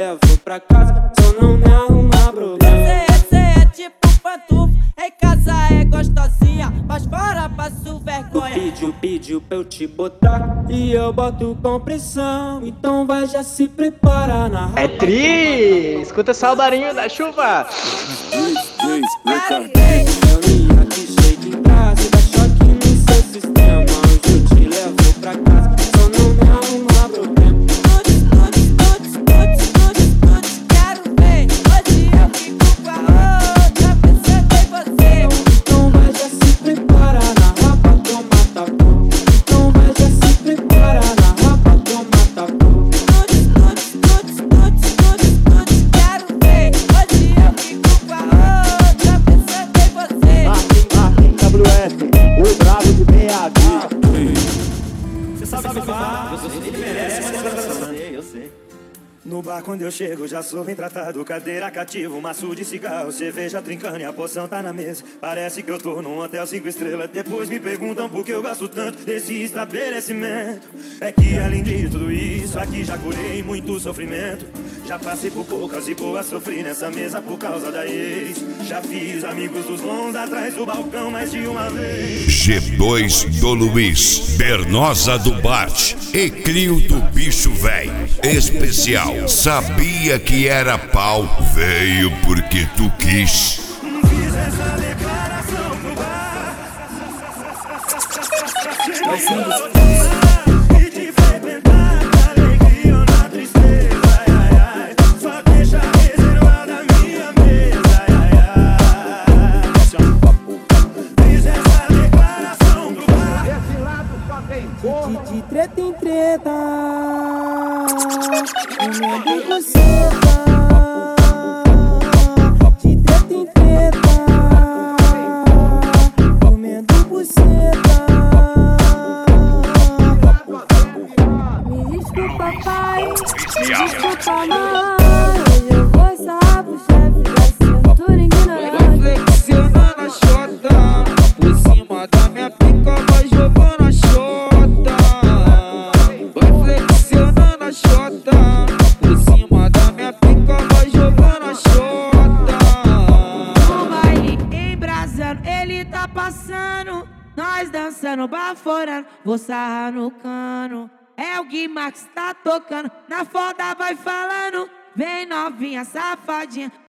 levo pra casa, só não me arruma problema. Cê é tipo pantufo, em casa é gostosinha, mas fora passo vergonha. Pediu pra eu te botar e eu boto com pressão, então vai já se prepara na rapa. É tri! Escuta só o barulho da chuva! Reunião aqui cheio de graça, dá choque no seu sistema. Hoje eu te levo pra casa, só não me arruma problema. Quero ver, hoje eu fico com a outra, pensando em você. Então vai já se prepara na rapa com mata-fogo. Então vai já se prepara na rapa com mata-fogo. Quero ver, hoje eu fico com a outra, pensando em você. WF, o bravo de BH. Você sabe que ele merece mais coração, né? Eu sei. No bar quando eu chego já sou bem tratado. Cadeira cativa, um maço de cigarro, cerveja trincando e a poção tá na mesa. Parece que eu tô num hotel 5 estrelas. Depois me perguntam por que eu gasto tanto desse estabelecimento. É que além de tudo isso, aqui já curei muito sofrimento. Já passei por poucas e boas, sofri nessa mesa por causa da ex. Já fiz amigos dos bons atrás do balcão mais de uma vez. G2 do Luiz, Bernosa do Bart e Clio do Bicho Véi. Especial. Sabia que era pau, veio porque tu quis. Fiz essa declaração pro bar e te frequentar na alegria ou na tristeza. Ai, ai, só deixa reservada a minha mesa. Ai, ai. Fiz essa declaração pro bar. Esse lado só tem corno. De treta em treta, comendo buceta. De treta em treta, comendo buceta. Me desculpa, pai, me desculpa, mãe. Hoje eu vou sarrar pro chefe da cintura ignorante. Flexionando a xota, por cima da minha pica vai jogando a xota. Vai flexionando a xota, por cima da minha pica vai jogando a xota. O baile embrasando, ele tá passando. Nós dançando, baforando, vou sarrar no cano. É o Gui Max tá tocando, na foda vai falando. Vem novinha, safadinha.